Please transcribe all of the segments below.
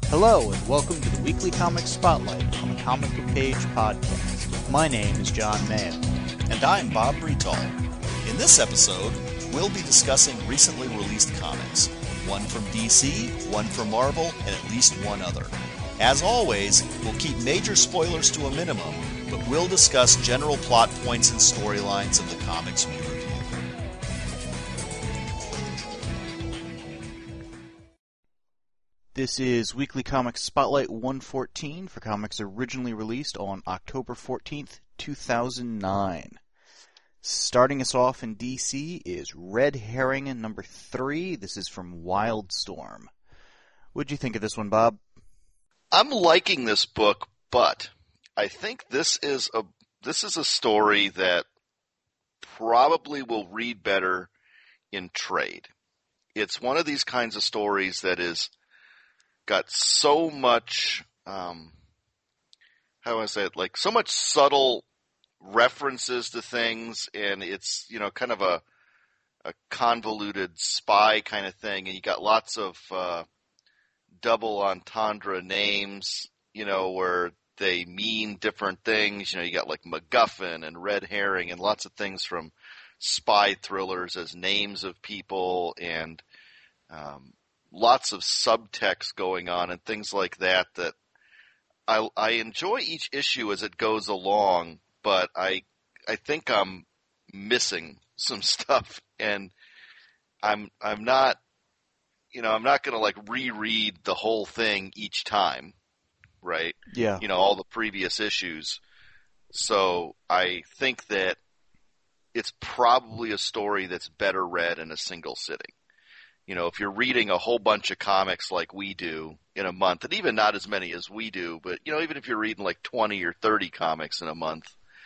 Hello, and welcome to the Weekly Comic Spotlight on the Comic Book Page podcast. My name is John Mayo. And I'm Bob Bretall. In this episode, we'll be discussing recently released comics. One from DC, one from Marvel, and at least one other. As always, we'll keep major spoilers to a minimum, but we'll discuss general plot points and storylines of the comics we review. This is Weekly Comic Spotlight 114 for comics originally released on October 14th, 2009. Starting us off in DC is Red Herring number 3. This is from Wildstorm. What'd you think of this one, Bob? I'm liking this book, but I think this is a story that probably will read better in trade. It's one of these kinds of stories that is got so much, how do I say it, like so much subtle references to things, and it's, kind of a convoluted spy kind of thing, and you got lots of double entendre names, where they mean different things. You got like MacGuffin and Red Herring and lots of things from spy thrillers as names of people, and lots of subtext going on and things like that I enjoy each issue as it goes along, but I think I'm missing some stuff, and I'm not I'm not going to like reread the whole thing each time, right? Yeah. All the previous issues. So I think that it's probably a story that's better read in a single sitting. If you're reading a whole bunch of comics like we do in a month, and even not as many as we do, but, even if you're reading like 20 or 30 comics in a month,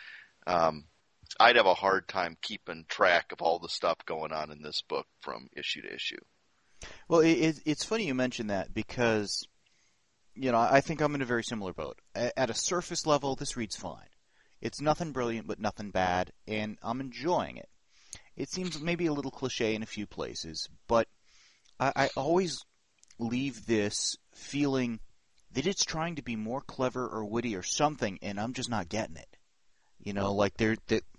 I'd have a hard time keeping track of all the stuff going on in this book from issue to issue. Well, it's funny you mention that because, I think I'm in a very similar boat. At a surface level, this reads fine. It's nothing brilliant, but nothing bad, and I'm enjoying it. It seems maybe a little cliche in a few places, but I always leave this feeling that it's trying to be more clever or witty or something, and I'm just not getting it. Like there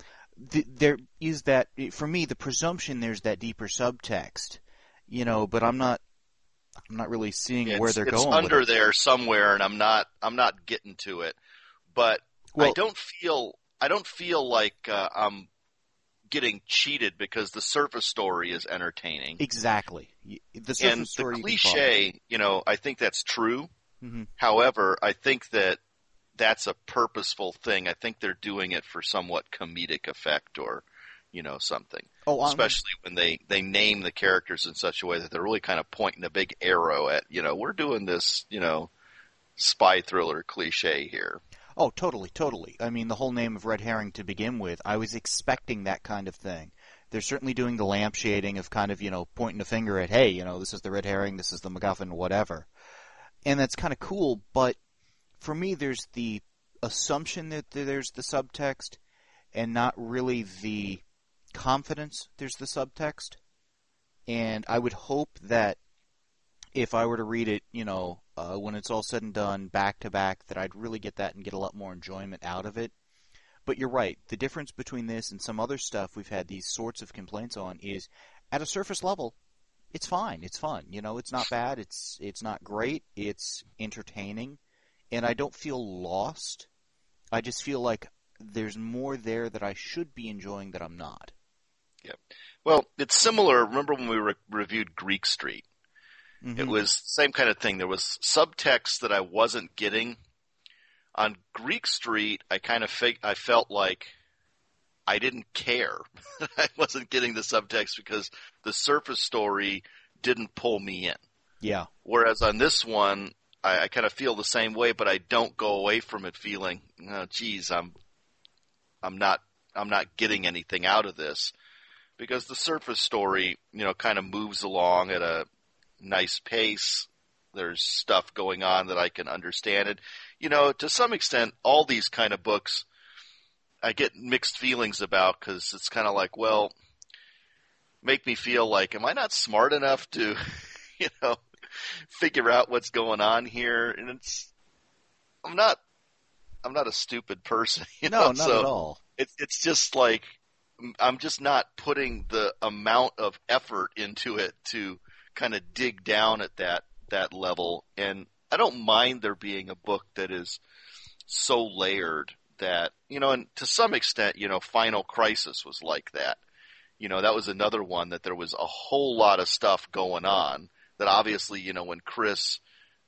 is that, for me, the presumption there's that deeper subtext, but I'm not really seeing where they're going. It's under with it. there somewhere, and I'm not getting to it. But I don't feel like I'm getting cheated because the surface story is entertaining. Exactly. The surface story. And the cliche, I think that's true. Mm-hmm. However, I think that's a purposeful thing. I think they're doing it for somewhat comedic effect or, something. Especially when they name the characters in such a way that they're really kind of pointing a big arrow at, we're doing this, spy thriller cliche here. Oh, totally, totally. I mean, the whole name of Red Herring to begin with, I was expecting that kind of thing. They're certainly doing the lampshading of kind of, pointing a finger at, hey, this is the Red Herring, this is the MacGuffin, whatever. And that's kind of cool, but for me, there's the assumption that there's the subtext and not really the confidence there's the subtext. And I would hope that if I were to read it, when it's all said and done, back to back, that I'd really get that and get a lot more enjoyment out of it. But you're right. The difference between this and some other stuff we've had these sorts of complaints on is, at a surface level, it's fine. It's fun. It's not bad. It's not great. It's entertaining. And I don't feel lost. I just feel like there's more there that I should be enjoying that I'm not. Yeah. Well, it's similar. Remember when we reviewed Greek Street? Mm-hmm. It was the same kind of thing. There was subtext that I wasn't getting. On Greek Street, I felt like I didn't care. I wasn't getting the subtext because the surface story didn't pull me in. Yeah. Whereas on this one, I kind of feel the same way, but I don't go away from it feeling, oh, geez, I'm not getting anything out of this, because the surface story, kind of moves along at a nice pace. There's stuff going on that I can understand it. To some extent, all these kind of books, I get mixed feelings about, because it's kind of like, well, make me feel like, am I not smart enough to, figure out what's going on here. And I'm not a stupid person, No, not at all. It's just like I'm just not putting the amount of effort into it to kind of dig down at that level. And I don't mind there being a book that is so layered that, and to some extent, Final Crisis was like that. That was another one that there was a whole lot of stuff going on that obviously, when Chris,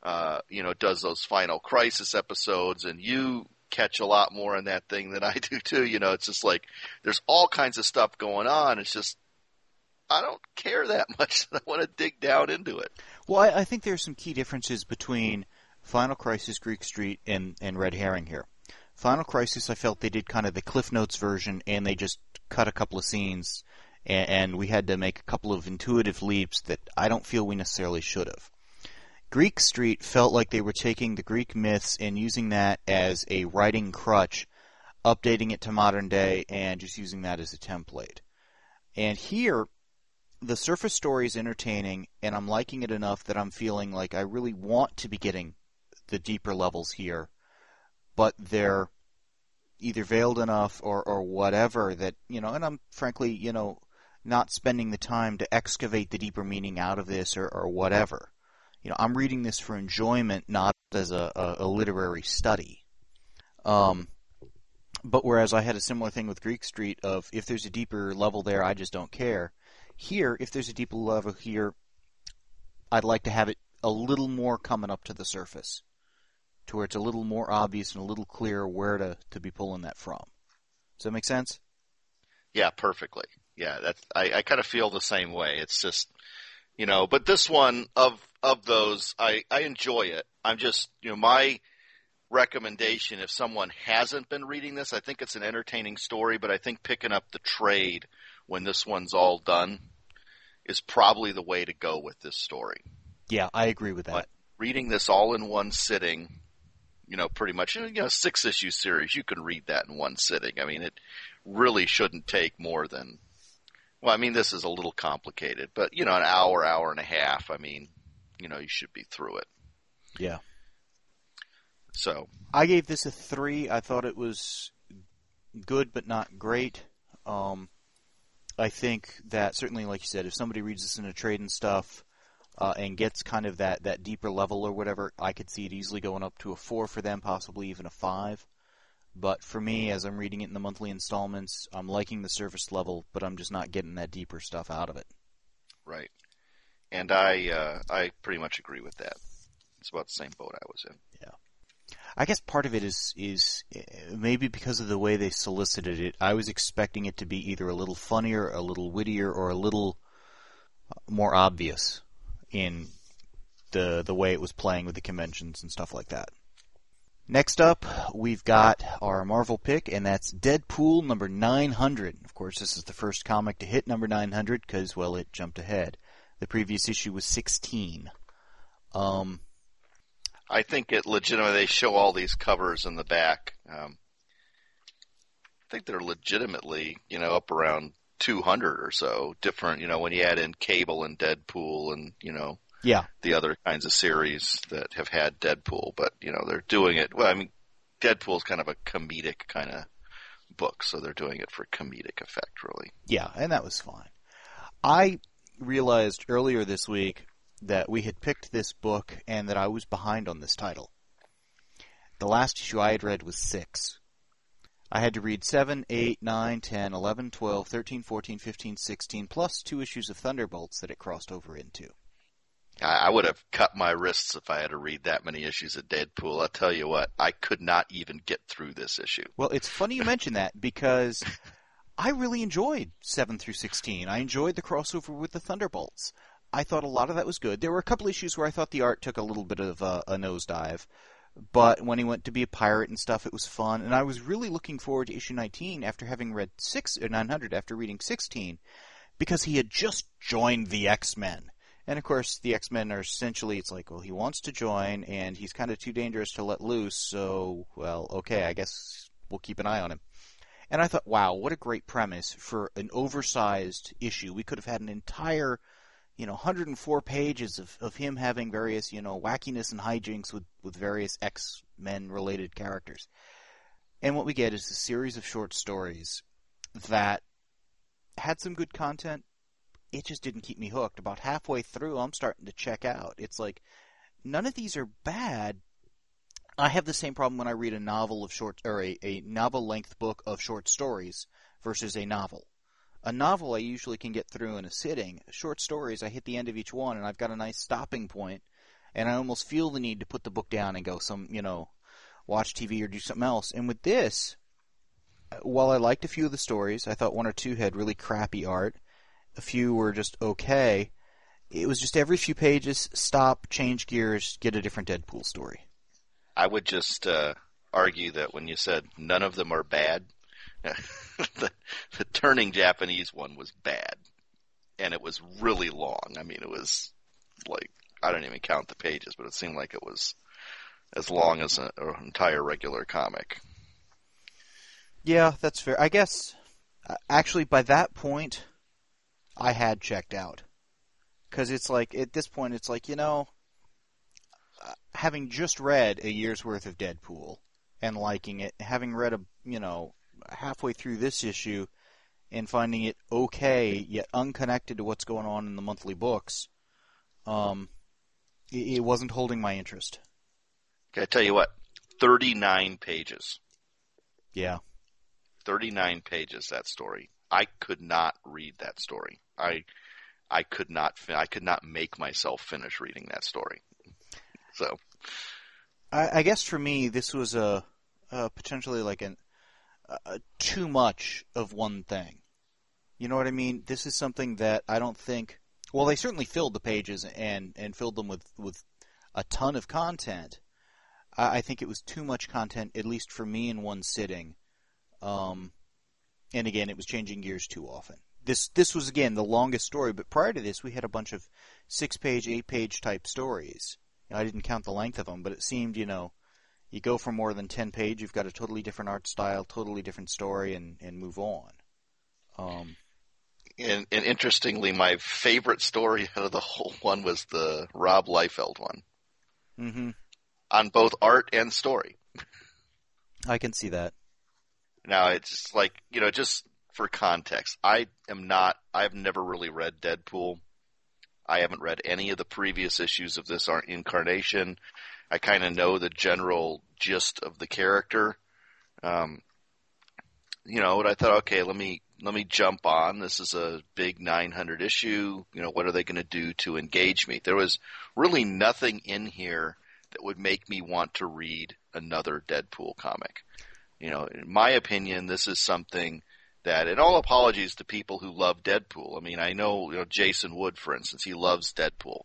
does those Final Crisis episodes, and you catch a lot more in that thing than I do too. It's just like there's all kinds of stuff going on. It's just I don't care that much. I want to dig down into it. Well, I think there's some key differences between Final Crisis, Greek Street, and Red Herring here. Final Crisis, I felt they did kind of the Cliff Notes version, and they just cut a couple of scenes, and we had to make a couple of intuitive leaps that I don't feel we necessarily should have. Greek Street felt like they were taking the Greek myths and using that as a writing crutch, updating it to modern day, and just using that as a template. And here, the surface story is entertaining, and I'm liking it enough that I'm feeling like I really want to be getting the deeper levels here, but they're either veiled enough or whatever that, and I'm frankly, not spending the time to excavate the deeper meaning out of this or whatever. I'm reading this for enjoyment, not as a literary study. But whereas I had a similar thing with Greek Street of if there's a deeper level there, I just don't care. Here, if there's a deeper level here, I'd like to have it a little more coming up to the surface, to where it's a little more obvious and a little clearer where to be pulling that from. Does that make sense? Yeah, perfectly. Yeah, I kind of feel the same way. It's just, but this one of those, I enjoy it. I'm just, my recommendation, if someone hasn't been reading this, I think it's an entertaining story, but I think picking up the trade when this one's all done is probably the way to go with this story. Yeah, I agree with that. But reading this all in one sitting, pretty much, 6-issue series, you can read that in one sitting. I mean, it really shouldn't take more than, this is a little complicated, but, an hour and a half, you should be through it. Yeah. So I gave this a 3. I thought it was good but not great. I think that certainly, like you said, if somebody reads this in a trade and stuff and gets kind of that deeper level or whatever, I could see it easily going up to a 4 for them, possibly even a 5. But for me, as I'm reading it in the monthly installments, I'm liking the surface level, but I'm just not getting that deeper stuff out of it. Right. And I pretty much agree with that. It's about the same boat I was in. Yeah. I guess part of it is maybe because of the way they solicited it. I was expecting it to be either a little funnier, a little wittier, or a little more obvious in the way it was playing with the conventions and stuff like that. Next up, we've got our Marvel pick, and that's Deadpool number 900. Of course, this is the first comic to hit number 900 because, well, it jumped ahead. The previous issue was 16. I think it legitimately, they show all these covers in the back. I think they're legitimately, up around 200 or so different, when you add in Cable and Deadpool and, yeah, the other kinds of series that have had Deadpool. But, they're doing it, Deadpool's kind of a comedic kind of book, so they're doing it for comedic effect, really. Yeah, and that was fine. I realized earlier this week that we had picked this book and that I was behind on this title. The last issue I had read was 6. I had to read 7, 8, 9, 10, 11, 12, 13, 14, 15, 16, plus 2 issues of Thunderbolts that it crossed over into. I would have cut my wrists if I had to read that many issues of Deadpool. I'll tell you what, I could not even get through this issue. Well, it's funny you mention that because I really enjoyed 7 through 16. I enjoyed the crossover with the Thunderbolts. I thought a lot of that was good. There were a couple issues where I thought the art took a little bit of a nosedive, but when he went to be a pirate and stuff, it was fun. And I was really looking forward to issue 19 after having read 900 after reading 16, because he had just joined the X-Men. And of course, the X-Men are essentially, it's like, well, he wants to join, and he's kind of too dangerous to let loose, so, well, okay, I guess we'll keep an eye on him. And I thought, wow, what a great premise for an oversized issue. We could have had an entire, 104 pages of him having various, wackiness and hijinks with various X-Men related characters. And what we get is a series of short stories that had some good content. It just didn't keep me hooked. About halfway through, I'm starting to check out. It's like, none of these are bad. I have the same problem when I read a novel of a novel-length book of short stories versus a novel. A novel I usually can get through in a sitting. Short stories, I hit the end of each one, and I've got a nice stopping point, and I almost feel the need to put the book down and go watch TV or do something else. And with this, while I liked a few of the stories, I thought one or two had really crappy art. A few were just okay. It was just every few pages, stop, change gears, get a different Deadpool story. I would just argue that when you said none of them are bad, the Turning Japanese one was bad, and it was really long. I mean, it was like, I don't even count the pages, but it seemed like it was as long as an entire regular comic. Yeah, that's fair. I guess, actually, by that point, I had checked out. Because it's like, at this point, it's like, having just read a year's worth of Deadpool and liking it, having read halfway through this issue and finding it okay, yet unconnected to what's going on in the monthly books, it wasn't holding my interest. Okay, I tell you what, 39 pages. Yeah. 39 pages, that story. I could not read that story. I could not make myself finish reading that story. So, I guess for me, this was a potentially like too much of one thing. You know what I mean? This is something that I don't think. Well, they certainly filled the pages and filled them with a ton of content. I think it was too much content, at least for me, in one sitting. And again, it was changing gears too often. This was, again, the longest story, but prior to this, we had a bunch of 6-page, 8-page type stories. I didn't count the length of them, but it seemed, you go for more than 10 pages, you've got a totally different art style, totally different story, and move on. And interestingly, my favorite story out of the whole one was the Rob Liefeld one. Mm-hmm. On both art and story. I can see that. Now, it's like, just for context, I've never really read Deadpool. I haven't read any of the previous issues of this incarnation. I kind of know the general gist of the character. But I thought, okay, let me jump on. This is a big 900 issue. What are they going to do to engage me? There was really nothing in here that would make me want to read another Deadpool comic. In my opinion, this is something that, and all apologies to people who love Deadpool. I mean, I know, Jason Wood, for instance, he loves Deadpool.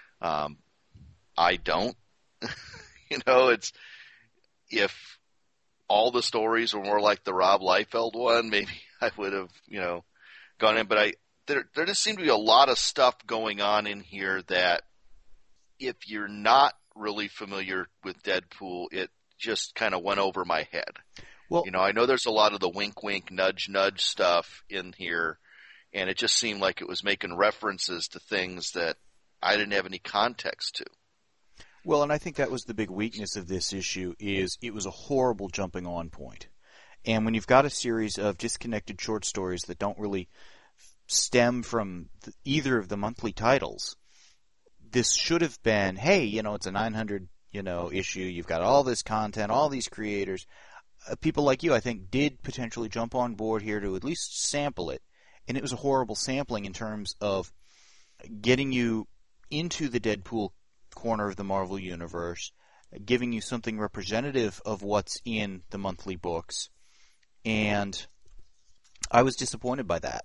I don't. It's, if all the stories were more like the Rob Liefeld one, maybe I would have, gone in. But there just seemed to be a lot of stuff going on in here that, if you're not really familiar with Deadpool, it just kind of went over my head. Well, I know there's a lot of the wink, wink, nudge, nudge stuff in here, and it just seemed like it was making references to things that I didn't have any context to. Well, and I think that was the big weakness of this issue, is it was a horrible jumping on point. And when you've got a series of disconnected short stories that don't really stem from either of the monthly titles, this should have been, hey, it's a 900, issue. You've got all this content, all these creators. People like you, I think, did potentially jump on board here to at least sample it. And it was a horrible sampling in terms of getting you into the Deadpool corner of the Marvel Universe, giving you something representative of what's in the monthly books. And I was disappointed by that.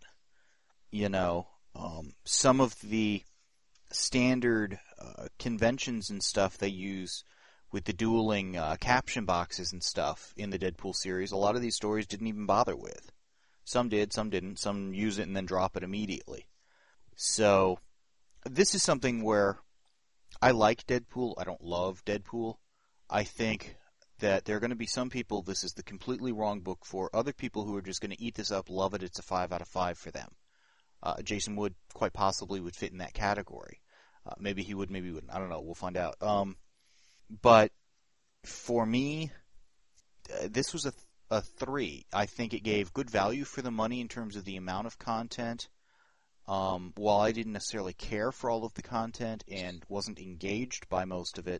Some of the standard conventions and stuff they use with the dueling caption boxes and stuff in the Deadpool series, a lot of these stories didn't even bother with. Some did, some didn't. Some use it and then drop it immediately. So this is something where I like Deadpool. I don't love Deadpool. I think that there are going to be some people this is the completely wrong book for. Other people who are just going to eat this up, love it. It's a 5 out of 5 for them. Jason Wood quite possibly would fit in that category. Maybe he would, maybe he wouldn't. I don't know. We'll find out. But for me, this was a 3. I think it gave good value for the money in terms of the amount of content. While I didn't necessarily care for all of the content and wasn't engaged by most of it,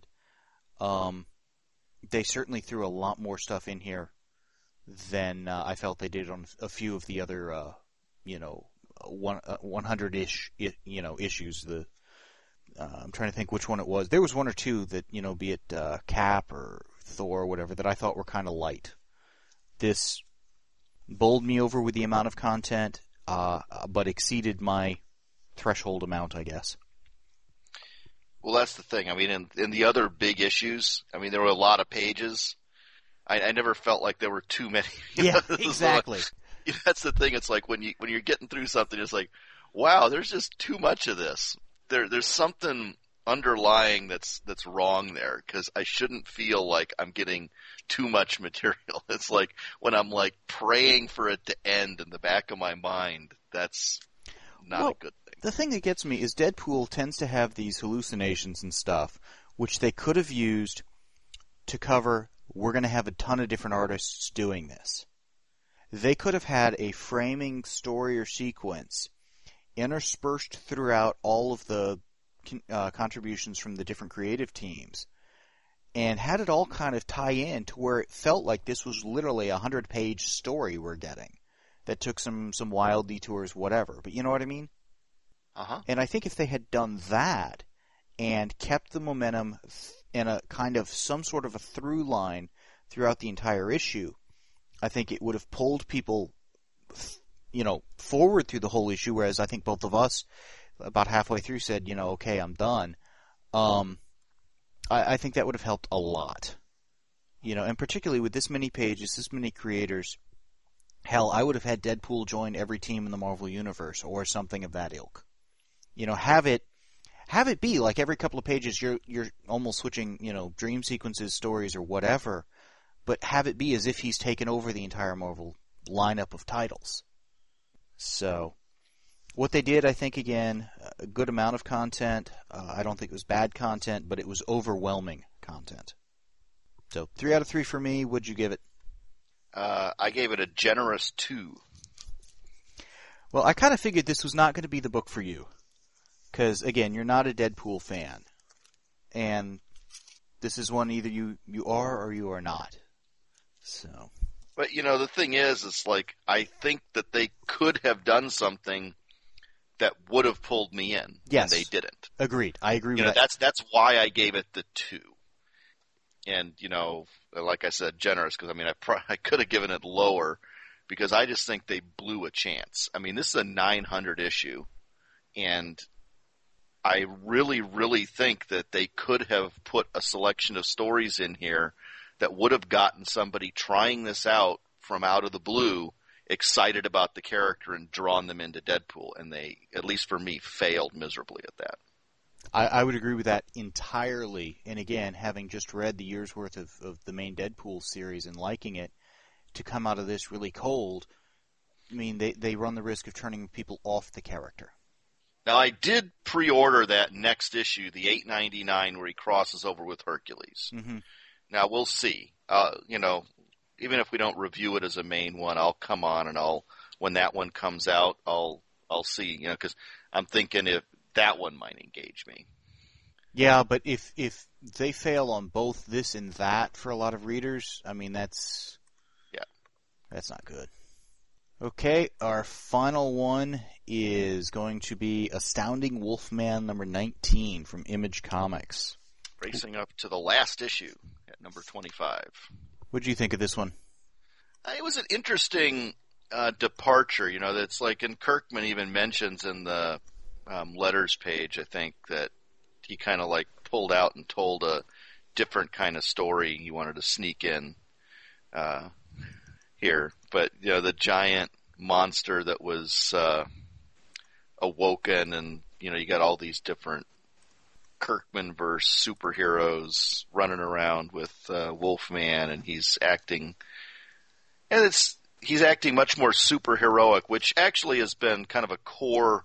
they certainly threw a lot more stuff in here than I felt they did on a few of the other, 100-ish, issues. I'm trying to think which one it was. There was one or two that, be it Cap or Thor or whatever, that I thought were kind of light. This bowled me over with the amount of content, but exceeded my threshold amount, I guess. Well, that's the thing. I mean, in the other big issues, I mean, there were a lot of pages. I never felt like there were too many. Yeah, exactly. That's the thing. It's like when you're getting through something, it's like, wow, there's just too much of this. There's something underlying that's wrong there, because I shouldn't feel like I'm getting too much material. It's like when I'm like praying for it to end in the back of my mind, that's not a good thing. The thing that gets me is Deadpool tends to have these hallucinations and stuff, which they could have used to cover, we're going to have a ton of different artists doing this. They could have had a framing story or sequence interspersed throughout all of the contributions from the different creative teams, and had it all kind of tie in to where it felt like this was literally a 100-page story we're getting that took some wild detours, whatever. But you know what I mean? Uh-huh. And I think if they had done that and kept the momentum in a kind of some sort of a through line throughout the entire issue, I think it would have pulled people, forward through the whole issue, whereas I think both of us about halfway through said, okay, I'm done. I think that would have helped a lot. And particularly with this many pages, this many creators, hell, I would have had Deadpool join every team in the Marvel Universe or something of that ilk. Have it be like every couple of pages you're almost switching, dream sequences, stories, or whatever, but have it be as if he's taken over the entire Marvel lineup of titles. So, what they did, I think, again, a good amount of content. I don't think it was bad content, but it was overwhelming content. So, 3 out of 3 for me. What'd you give it? I gave it a generous 2. Well, I kind of figured this was not going to be the book for you. Because, again, you're not a Deadpool fan. And this is one either you are or you are not. So. But, the thing is, it's like, I think that they could have done something that would have pulled me in. Yes. And they didn't. Agreed. I agree with that. That's why I gave it the 2. And, like I said, generous, because, I could have given it lower, because I just think they blew a chance. This is a 900 issue, and I really, really think that they could have put a selection of stories in here that would have gotten somebody trying this out from out of the blue excited about the character and drawn them into Deadpool. And they, at least for me, failed miserably at that. I would agree with that entirely. And again, having just read the year's worth of the main Deadpool series and liking it, to come out of this really cold, they run the risk of turning people off the character. Now, I did pre-order that next issue, the $8.99, where he crosses over with Hercules. Mm-hmm. Now, we'll see. Even if we don't review it as a main one, I'll come on and when that one comes out, I'll see, because I'm thinking if that one might engage me. Yeah, but if they fail on both this and that for a lot of readers, that's not good. Okay, our final one is going to be Astounding Wolfman number 19 from Image Comics. Racing up to the last issue at number 25. What did you think of this one? It was an interesting departure. That's like, and Kirkman even mentions in the letters page, I think, that he kind of like pulled out and told a different kind of story he wanted to sneak in here. But, the giant monster that was awoken, and, you got all these different Kirkman-verse superheroes running around with Wolfman, and he's acting. And he's acting much more superheroic, which actually has been kind of a core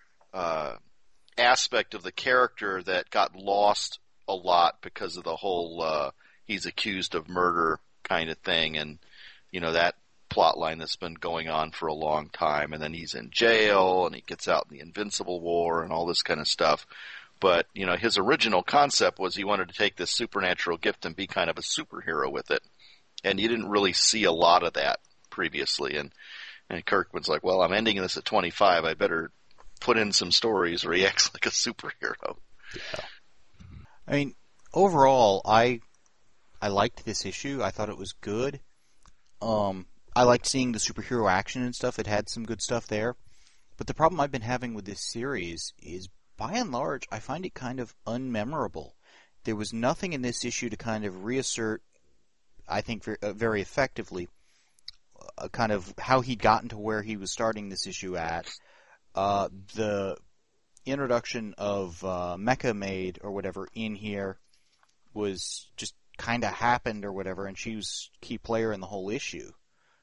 aspect of the character that got lost a lot because of the whole he's accused of murder kind of thing, and that plot line that's been going on for a long time, and then he's in jail and he gets out in the Invincible War and all this kind of stuff. But his original concept was he wanted to take this supernatural gift and be kind of a superhero with it, and you didn't really see a lot of that previously. And Kirkman's like, well, I'm ending this at 25. I better put in some stories where he acts like a superhero. Yeah. I mean, overall, I liked this issue. I thought it was good. I liked seeing the superhero action and stuff. It had some good stuff there. But the problem I've been having with this series is, by and large, I find it kind of unmemorable. There was nothing in this issue to kind of reassert, I think very effectively, kind of how he'd gotten to where he was starting this issue at. The introduction of Mecha Maid or whatever in here was just kind of happened or whatever, and she was key player in the whole issue.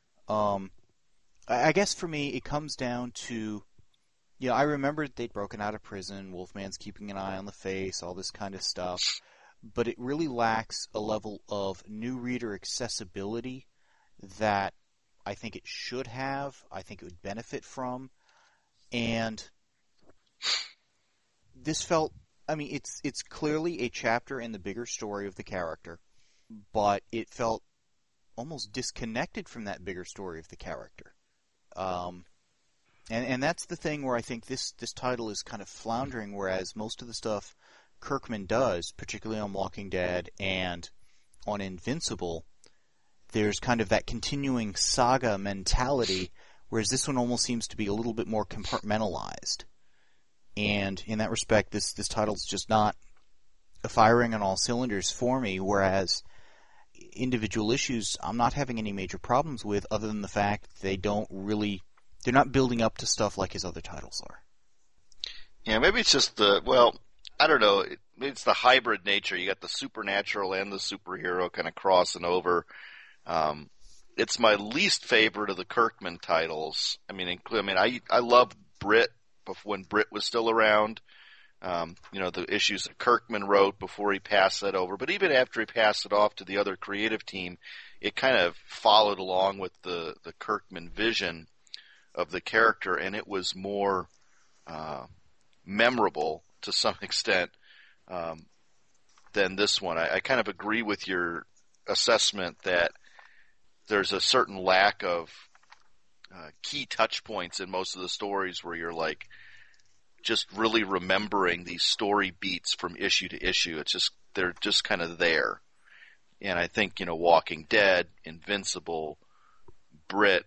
I guess for me it comes down to, I remembered they'd broken out of prison, Wolfman's keeping an eye on the face, all this kind of stuff, but it really lacks a level of new reader accessibility that I think it should have, I think it would benefit from, and this felt, it's clearly a chapter in the bigger story of the character, but it felt almost disconnected from that bigger story of the character. And that's the thing where I think this title is kind of floundering, whereas most of the stuff Kirkman does, particularly on Walking Dead and on Invincible, there's kind of that continuing saga mentality, whereas this one almost seems to be a little bit more compartmentalized. And in that respect, this title's just not firing on all cylinders for me, whereas individual issues I'm not having any major problems with, other than the fact they're not building up to stuff like his other titles are. Yeah, maybe it's just I don't know, maybe it's the hybrid nature. You got the supernatural and the superhero kind of crossing over. It's my least favorite of the Kirkman titles. I loved Brit when Brit was still around. The issues that Kirkman wrote before he passed that over. But even after he passed it off to the other creative team, it kind of followed along with the Kirkman vision of the character, and it was more memorable to some extent than this one. I kind of agree with your assessment that there's a certain lack of key touch points in most of the stories where you're like just really remembering these story beats from issue to issue. They're just kind of there. And I think, Walking Dead, Invincible, Brit,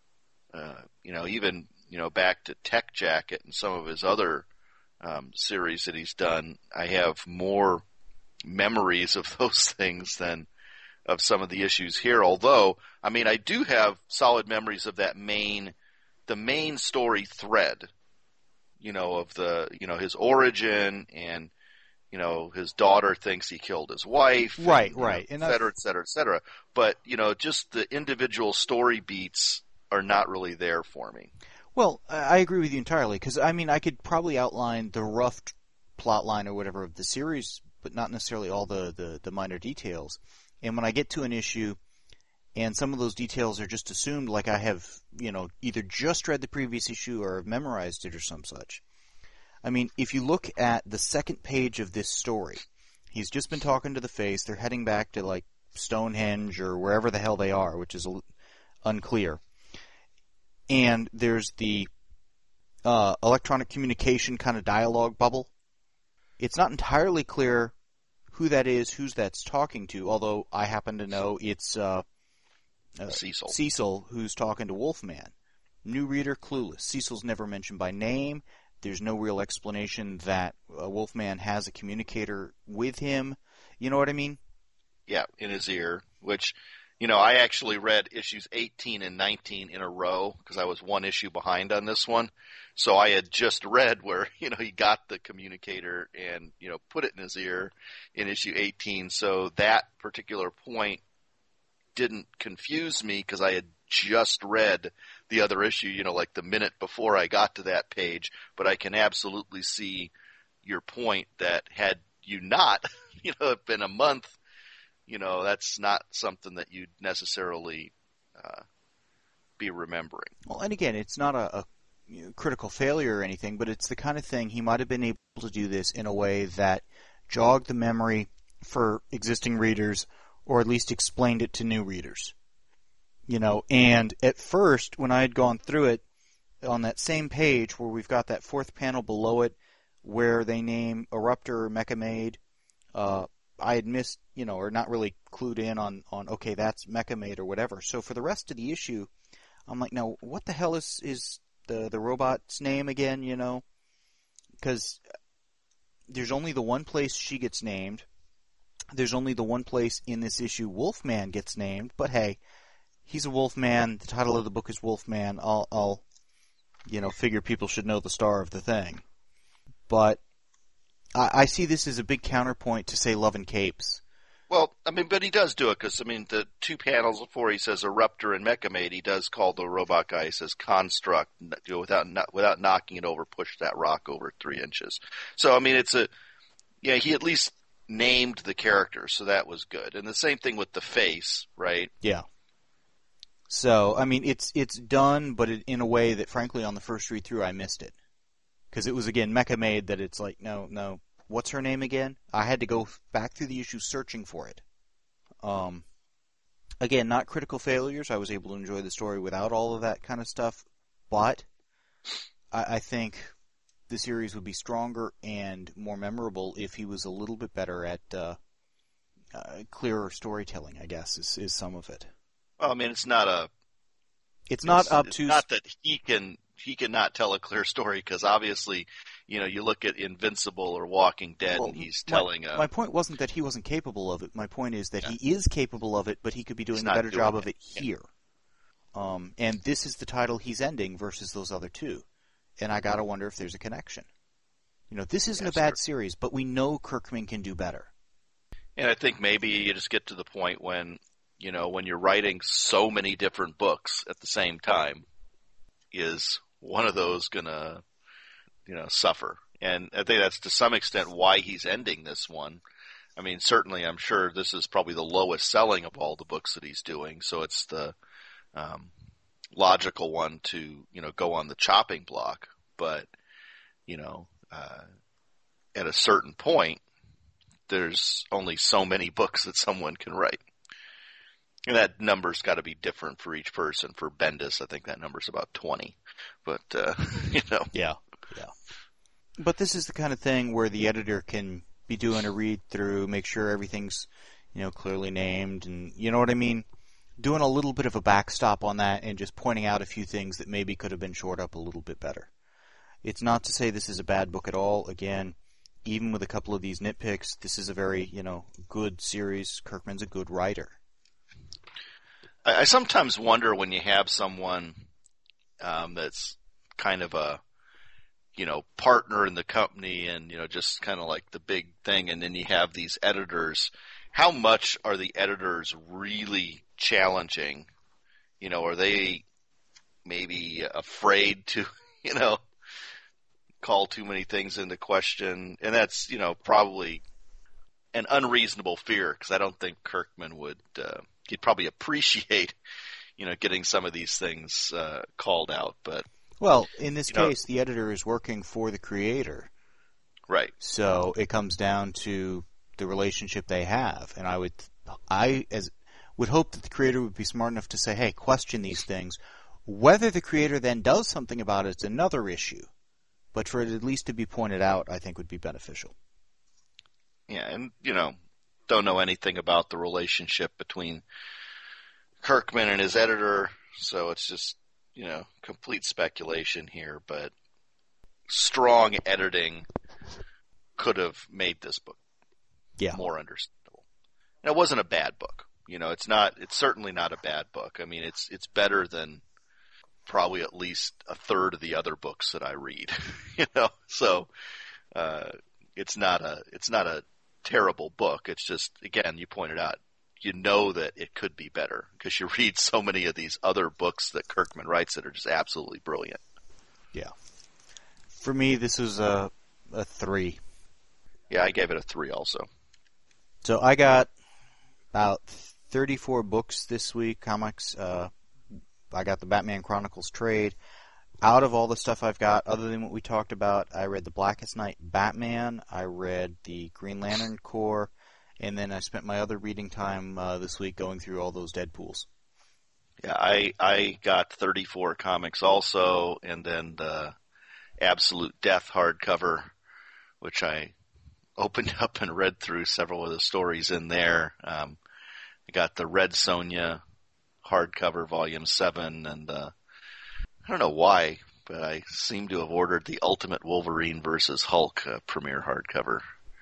even, back to Tech Jacket and some of his other series that he's done, I have more memories of those things than of some of the issues here. Although, I do have solid memories of the main story thread, of his origin and, his daughter thinks he killed his wife. Right. Et cetera, et cetera, et cetera. But, just the individual story beats are not really there for me. Well, I agree with you entirely, because, I could probably outline the rough plot line or whatever of the series, but not necessarily all the minor details. And when I get to an issue, and some of those details are just assumed, like I have, either just read the previous issue or have memorized it or some such. If you look at the second page of this story, he's just been talking to the face, they're heading back to, like, Stonehenge or wherever the hell they are, which is unclear. And there's the electronic communication kind of dialogue bubble. It's not entirely clear who that is, who's that's talking to, although I happen to know it's Cecil, who's talking to Wolfman. New reader, clueless. Cecil's never mentioned by name. There's no real explanation that Wolfman has a communicator with him. You know what I mean? Yeah, in his ear, which, I actually read issues 18 and 19 in a row because I was one issue behind on this one. So I had just read where, he got the communicator and, put it in his ear in issue 18. So that particular point didn't confuse me because I had just read the other issue, like the minute before I got to that page, but I can absolutely see your point that had you not, been a month, that's not something that you'd necessarily be remembering. Well, and again, it's not a critical failure or anything, but it's the kind of thing he might have been able to do this in a way that jogged the memory for existing readers, or at least explained it to new readers. And at first, when I had gone through it, on that same page where we've got that fourth panel below it, where they name Eruptor or Mechamaid, I had missed, or not really clued in on okay, that's Mechamaid or whatever. So for the rest of the issue, I'm like, now, what the hell is the robot's name again, Because there's only the one place she gets named. There's only the one place in this issue Wolfman gets named. But hey, he's a Wolfman. The title of the book is Wolfman. I'll figure people should know the star of the thing. But I see this as a big counterpoint to, say, Love and Capes. Well, but he does do it because, the two panels before he says Eruptor and Mechamaid, he does call the robot guy, he says Construct, without knocking it over, push that rock over 3 inches. So, he at least named the character, so that was good. And the same thing with the face, right? Yeah. So, it's done, but in a way that, frankly, on the first read through, I missed it. Because it was, again, Mechamaid that it's like, no. What's her name again? I had to go back through the issue searching for it. Again, not critical failures. I was able to enjoy the story without all of that kind of stuff. But I think the series would be stronger and more memorable if he was a little bit better at clearer storytelling, I guess, is some of it. Well, it's not It's not obtuse. It's not that he cannot tell a clear story, because obviously, you look at Invincible or Walking Dead, and he's telling my point wasn't that he wasn't capable of it. My point is that he is capable of it, but he could be doing a better job of it here. And this is the title he's ending versus those other two. And I gotta wonder if there's a connection. This isn't a bad series, but we know Kirkman can do better. And I think maybe you just get to the point when, when you're writing so many different books at the same time, is one of those gonna, suffer? And I think that's to some extent why he's ending this one. Certainly I'm sure this is probably the lowest selling of all the books that he's doing, so it's the logical one to, go on the chopping block. But, at a certain point, there's only so many books that someone can write. And that number's got to be different for each person. For Bendis, I think that number's about 20. But, Yeah. But this is the kind of thing where the editor can be doing a read-through, make sure everything's, clearly named, and you know what I mean? Doing a little bit of a backstop on that and just pointing out a few things that maybe could have been shored up a little bit better. It's not to say this is a bad book at all. Again, even with a couple of these nitpicks, this is a very, good series. Kirkman's a good writer. I sometimes wonder when you have someone that's kind of a, partner in the company and, just kind of like the big thing, and then you have these editors, how much are the editors really challenging? Are they maybe afraid to, call too many things into question? And that's, probably an unreasonable fear, because I don't think Kirkman would, he'd probably appreciate, getting some of these things called out. But well, in this case, the editor is working for the creator, right? So it comes down to the relationship they have, and I would hope that the creator would be smart enough to say, "Hey, question these things." Whether the creator then does something about it is another issue, but for it at least to be pointed out, I think would be beneficial. Yeah, and don't know anything about the relationship between Kirkman and his editor, so it's just, complete speculation here, but strong editing could have made this book more understandable. And it wasn't a bad book. It's certainly not a bad book. It's better than probably at least a third of the other books that I read, so, it's not a terrible book. It's just, again, you pointed out, you know that it could be better because you read so many of these other books that Kirkman writes that are just absolutely brilliant. Yeah. For me, this was a 3. Yeah, I gave it a 3 also. So I got about 34 books this week, comics. I got the Batman Chronicles trade. Out of all the stuff I've got, other than what we talked about, I read the Blackest Night Batman, I read the Green Lantern Corps, and then I spent my other reading time this week going through all those Deadpools. Yeah, I got 34 comics also, and then the Absolute Death hardcover, which I opened up and read through several of the stories in there. I got the Red Sonja hardcover, volume 7, and I don't know why, but I seem to have ordered the Ultimate Wolverine versus Hulk premiere hardcover.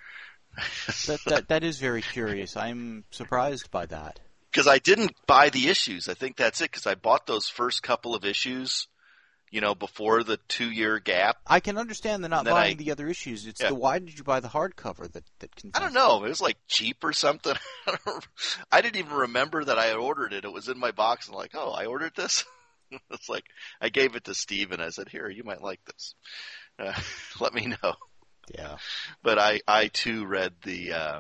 That is very curious. I'm surprised by that. Because I didn't buy the issues. I think that's it, because I bought those first couple of issues, before the 2-year gap. I can understand the not buying the other issues. It's the why did you buy the hardcover that confused I don't know. It was like cheap or something. I didn't even remember that I had ordered it. It was in my box and like, oh, I ordered this? It's like, I gave it to Steve and I said, here, you might like this. Let me know. Yeah. But I too read the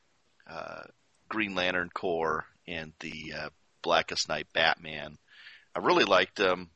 Green Lantern Corps and the Blackest Night Batman. I really liked them.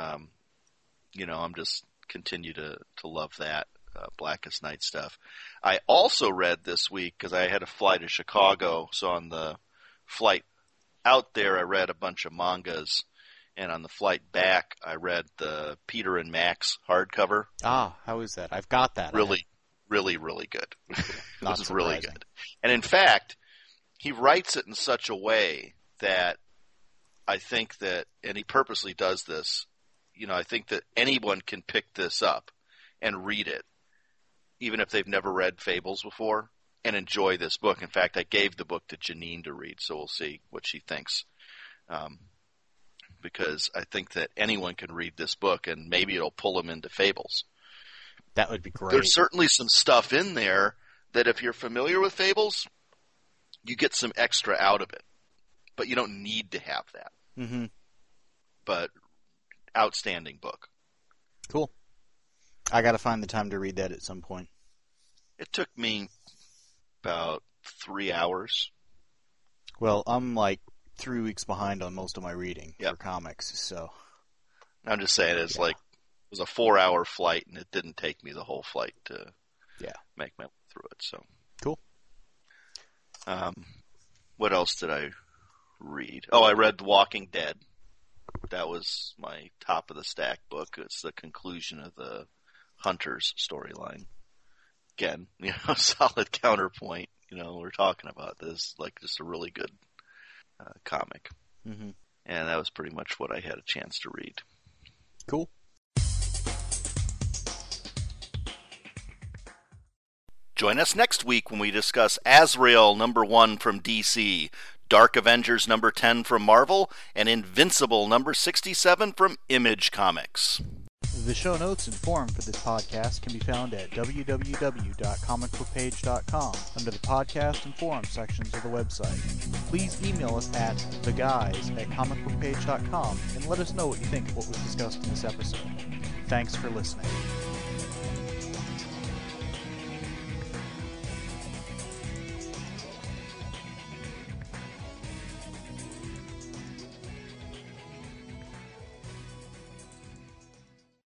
I'm just continue to love that Blackest Night stuff. I also read this week, because I had to fly to Chicago, so on the flight out there I read a bunch of mangas, and on the flight back I read the Peter and Max hardcover. Ah, how is that? I've got that. Really, really, really good. It Not was surprising. really good. And in fact, he writes it in such a way that I think that, and he purposely does this, I think that anyone can pick this up and read it, even if they've never read Fables before, and enjoy this book. In fact, I gave the book to Janine to read, so we'll see what she thinks. Because I think that anyone can read this book, and maybe it'll pull them into Fables. That would be great. There's certainly some stuff in there that if you're familiar with Fables, you get some extra out of it. But you don't need to have that. Mm-hmm. But outstanding book. Cool. I got to find the time to read that at some point. It took me about 3 hours. Well, I'm like 3 weeks behind on most of my reading for comics, so. I'm just saying, it was a 4-hour flight, and it didn't take me the whole flight to make my way through it. So cool. What else did I read? Oh, I read The Walking Dead. That was my top of the stack book. It's the conclusion of the Hunters storyline. Again, solid counterpoint. We're talking about this, like just a really good comic. Mm-hmm. And that was pretty much what I had a chance to read. Cool. Join us next week when we discuss Azrael #1 from DC, Dark Avengers #10 from Marvel, and Invincible #67 from Image Comics. The show notes and forum for this podcast can be found at www.comicbookpage.com under the podcast and forum sections of the website. Please email us at theguys@comicbookpage.com and let us know what you think of what was discussed in this episode. Thanks for listening.